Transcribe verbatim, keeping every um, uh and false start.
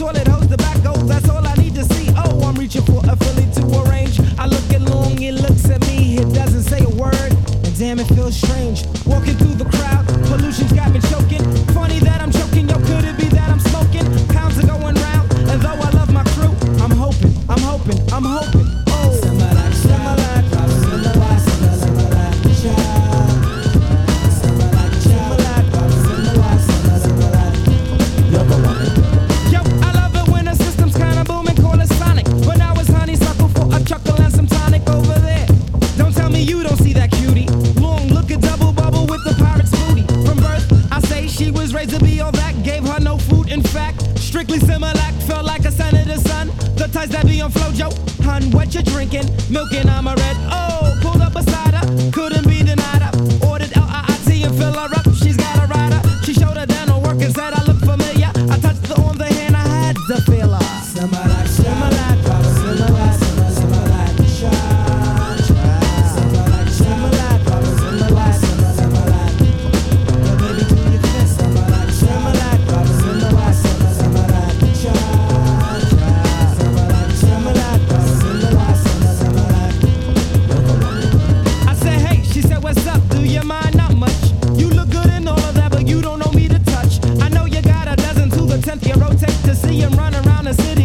toilet hose, tobacco, that's all I need to see. Oh, I'm reaching for a Philly to arrange. I look at long, it looks at me, it doesn't say a word. And damn, it feels strange. Walking through the crowd, pollution's got me choking. Funny that I'm choking, yo, could it be that I'm smoking? Pounds are going round, and though I love my crew, I'm hoping, I'm hoping, I'm hoping. Oh, Similac, Similac, Similac, Similac, Similac, Similac, Similac, Similac. You're the one. Yo, I love it when the system's kinda booming, call it sonic. But now it's honeysuckle for a chuckle and some tonic over there. Don't tell me you don't see that cutie. Long look at double bubble with the pirate's booty. From birth, I say she was raised to be all that. Gave her no food, in fact. Strictly Similac, felt like a senator's son. The ties that be on Flojo. Hun, what you drinking? Milking, I'm a red. Oh, pulled up beside her. Couldn't be denied her. Ordered L I I T and fill her up. She's got a rider. She showed her down her work and said I look familiar. I touched the arm, the hand, I had to feel her. Similac, Similac, Similac, Similac, Similac, Similac, Similac, Similac, Similac. Well, baby, do your best. Similac, Similac, Similac, Similac, Similac, Similac, Similac. I said, hey, she said, what's up? Do you mind? Not much. You look good in all of that, but you don't know me to touch. I know you got a dozen to the tenth. You rotate to see him run around the city.